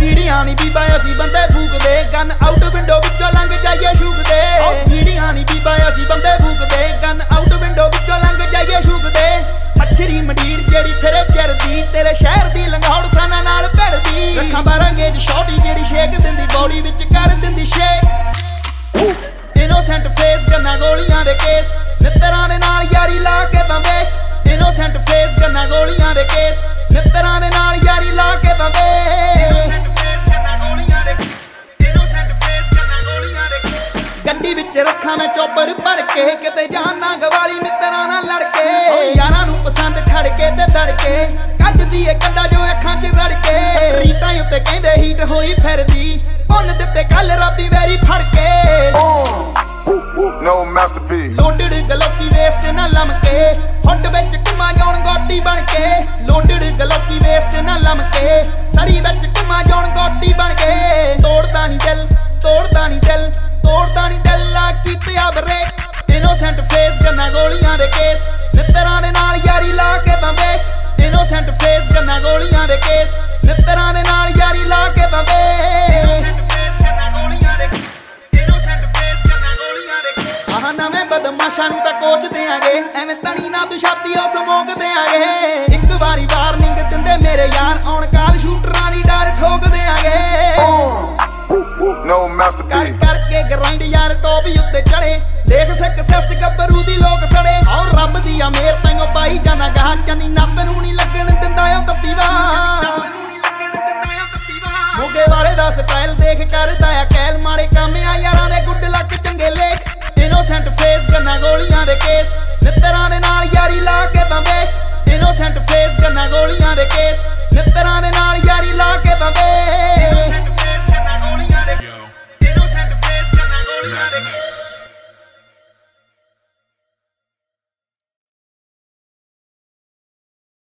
ਪੀੜੀਆਂ ਨੀ ਬੀਬਾ ਅਸੀਂ ਬੰਦੇ ਫੂਕਦੇ ਗਨ ਆਊਟ ਵਿੰਡੋ ਵਿੱਚੋਂ ਲੰਘ ਜਾਈਏ ਸ਼ੂਕਦੇ ਪੀੜੀਆਂ ਨੀ ਬੀਬਾ ਅਸੀਂ ਬੰਦੇ ਫੂਕਦੇ ਗਨ ਆਊਟ ਵਿੰਡੋ ਵਿੱਚੋਂ ਲੰਘ ਜਾਈਏ ਸ਼ੂਕਦੇ ਮੱਛਰੀ ਮੰਡੀਰ ਜਿਹੜੀ ਤੇਰੇ ਚਿਰਦੀ ਤੇਰੇ ਸ਼ਹਿਰ ਦੀ ਲੰਗਾਉੜ ਸਾਨਾ ਨਾਲ ਭਿੜਦੀ ਰੱਖਾਂ ਬਾਰਾਂਗੇ ਜ ਛੋਟੀ ਜਿਹੜੀ ਸ਼ੇਕ ਦਿੰਦੀ ਬੌਡੀ ਵਿੱਚ ਕਰ ਦਿੰਦੀ ਸ਼ੇਕ ਇਨੋਸੈਂਟ ਫੇਸ ਗੰਨਾ ਗੋਲੀਆਂ ਦੇ ਕੇਸ ਮਿੱਤਰਾਂ ਦੇ ਨਾਲ ਯਾਰੀ ਲਾ ਕੇ ਬੰਦੇ ਇਨੋਸੈਂਟ ਫੇਸ ਗੰਨਾ ਗੋਲੀਆਂ ਦੇ ਕੇਸ ਮਿੱਤਰਾਂ ਦੇ ਨਾਲ ਯਾਰੀ ਲਾ ਕੇ ਬੰਦੇ ਗੱਡੀ ਵਿੱਚ ਰੱਖਾਂ ਮੈਂ ਚੋਬਰ ਭਰ ਕੇ ਕਿਤੇ ਜਾਣਾ ਗਵਾਲੀ ਮਿੱਤਰਾਂ ਨਾਲ ਲੜ ਕੇ ਯਾਰਾਂ ਨੂੰ ਪਸੰਦ ਖੜ ਕੇ ਤੇ ਦੜ ਕੇ ਕੱਢਦੀ ਏ ਕੱਡਾ ਜੋ ਅੱਖਾਂ 'ਚ ਰੜ ਕੇ ਰੀਤਾਂ ਉੱਤੇ ਕਹਿੰਦੇ ਹੀਟ ਹੋਈ ਫਿਰਦੀ ਉਹਨ ਦਿੱਤੇ ਕੱਲ ਰਾਤੀ ਵੈਰੀ ਫੜ ਕੇ No masterpiece ਲੋਡਡ ਗਲੋਕੀ ਵੇਸਟ ਨਾ ਲਮਕੇ ਹੁੱਡ ਵਿੱਚ ਘੁਮਾ ਜਾਣ ਗੋਟੀ ਬਣ ਕੇ ਲੋਡਡ ਗਲੋਕੀ ਵੇਸਟ ਨਾ ਲਮਕੇ ਸਰੀ ਵਿੱਚ ਘੁਮਾ ਜਾਣ ਗੋਟੀ ਬਣ ਕੇ ਤੋੜਦਾ ਨਹੀਂ ਦਿਲ ਤੋੜਦਾ ਨਹੀਂ ਦਿਲ ਤੋੜਦਾ ਨਹੀਂ ਦਿਲ ਆ ਕੀਤਿਆ ਬਰੇਕ ਇਨੋਸੈਂਟ ਫੇਸ ਗੰਨਾ ਗੋਲੀਆਂ ਦੇ ਕੇਸ ਮਿੱਤਰਾਂ ਦੇ ਨਾਲ ਯਾਰੀ ਲਾ ਕੇ ਬੰਦੇ ਇਨੋਸੈਂਟ ਫੇਸ ਗੰਨਾ ਗੋਲੀਆਂ ਦੇ ਕੇਸ ਮਿੱਤਰਾਂ ਦੇ ਨਾਲ ਯਾਰੀ ਲਾ ਕੇ ਬੰਦੇ ਆਹ ਨਵੇਂ ਬਦਮਾਸ਼ਾਂ ਨੂੰ ਤਾਂ ਕੋਚ ਦਿਆਂਗੇ ਐਵੇਂ ਤਣੀ ਨਾ ਤੂੰ ਛਾਤੀ ਉਹ ਸਮੋਕ ਦਿਆਂਗੇ ਇੱਕ ਵਾਰੀ ਵਾਰਨਿੰਗ ਦਿੰਦੇ ਮੇਰੇ ਯਾਰ ਆਉਣ ਕਾਲ ਸ਼ੂਟਰਾਂ ਦੀ ਡਰ ਠੋਕ ਦਿਆਂਗੇ No masterpiece ਕਰਕੇ ਗਰਾਈਂਡ ਯਾਰ ਟੋਪ ਉੱਤੇ ਚੜੇ ਦੇਖ ਸਿੱਖ ਸੱਸ ਗੱਭਰੂ ਦੀ ਲੋਕ ਸੜੇ ਔਰ ਰੱਬ ਦੀ ਆ ਮੇਰ ਤੈਨੂੰ ਪਾਈ ਜਾਣਾ ਗਾਹ ਚੰਨੀ ਨੱਪ ਨੂੰ ਨਹੀਂ ਲੱਗਣ ਦਿੰਦਾ ਓ ਤੱਤੀਵਾ ਮੋਗੇ ਵਾਲੇ ਦਾ ਸਟਾਈਲ ਦੇਖ ਕਰਦਾ ਆ ਕੈਲ ਮਾੜੇ ਕੰਮ ਆ ਯਾਰਾਂ ਦੇ ਗੁੱਡ ਲੱਕ